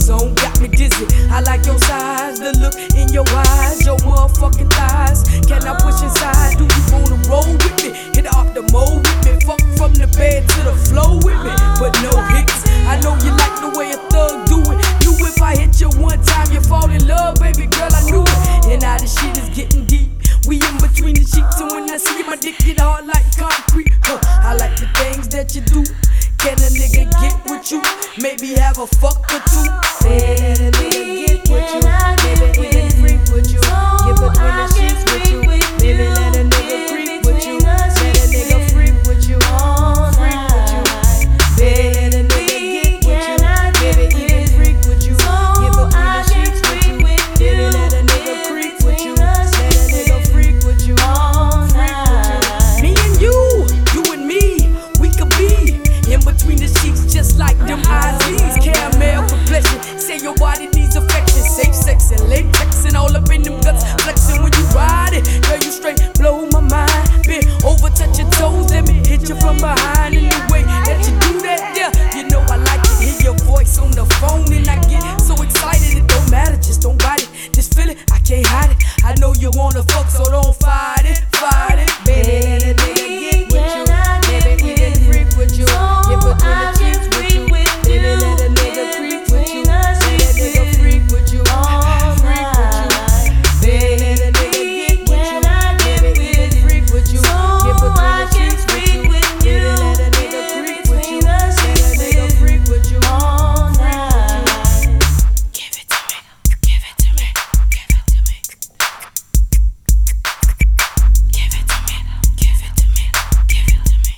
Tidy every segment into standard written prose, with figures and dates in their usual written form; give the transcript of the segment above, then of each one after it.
lights on, got me dizzy. I like your size, the look in your eyes, your motherfucking thighs. Can I push inside? Do you wanna roll with me? Hit up the mold with me. Fuck from the bed to the floor with me, but no hits. I know you like the way a thug do it. You, if I hit you one time, you fall in love, baby girl, I knew it. And now this shit is getting deep. We in between the sheets, and when I see my dick get hard like concrete, I like the things that you do. Can a nigga get with you? Maybe have a fuck or two. Can a nigga get with you? Maybe even freak with you. Get between the sheets with you. Maybe let a nigga creep with you. Let a nigga freak with you. Freak with you. Let a nigga get with you. Maybe even freak with you. Get between the sheets with you. Maybe let a nigga creep with you. Let a nigga freak with you. Freak with you. Me and you and me, we could be in between the sheets, just like them IZs. Caramel complexion, say your body needs affection. Safe sex and latex and all up in them guts, flexing when you ride it. Girl, you straight blow my mind. Bend over, touch your toes, let me hit you from behind. In the way that you do that, yeah, you know I like it. Hear your voice on the phone and I get so excited. It don't matter, just don't bite it. Just feel it, I can't hide it. I know you wanna fuck, so don't fight it, fight it. Baby, let a nigga get with you. Baby, even freak with you. Get between the sheets with you. Baby, let a nigga creep with you. Let a nigga freak with you. Freak with you. Baby, let a nigga get with you. Baby, even freak with you. Get between the sheets with you. Baby, let a nigga creep with you. Let a nigga freak with you. Give it to me. Give it to me. Give it to me. Give it to me. Give it to me. Give it to me.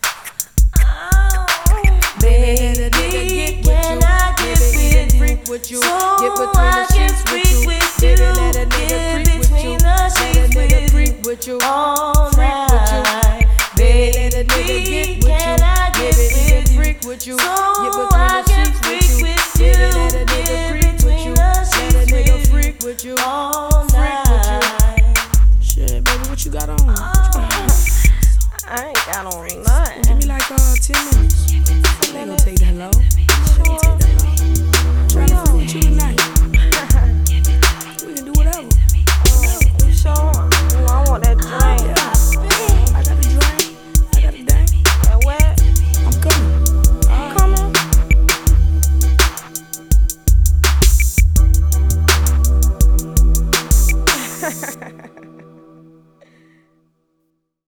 Let a nigga get with you. Baby, even freak with you. Get between the sheets with you. Baby, let a nigga creep with you. Let a nigga creep with you. Freak with you. Baby, let a nigga get with you. Baby, even freak with you. Get between the sheets with you. Baby, let a nigga creep with you. Let a nigga freak with you. Freak with you. Shit, baby, what you got on? I ain't got on nothing. Give me like 10 minutes. It ain't gonna take that long.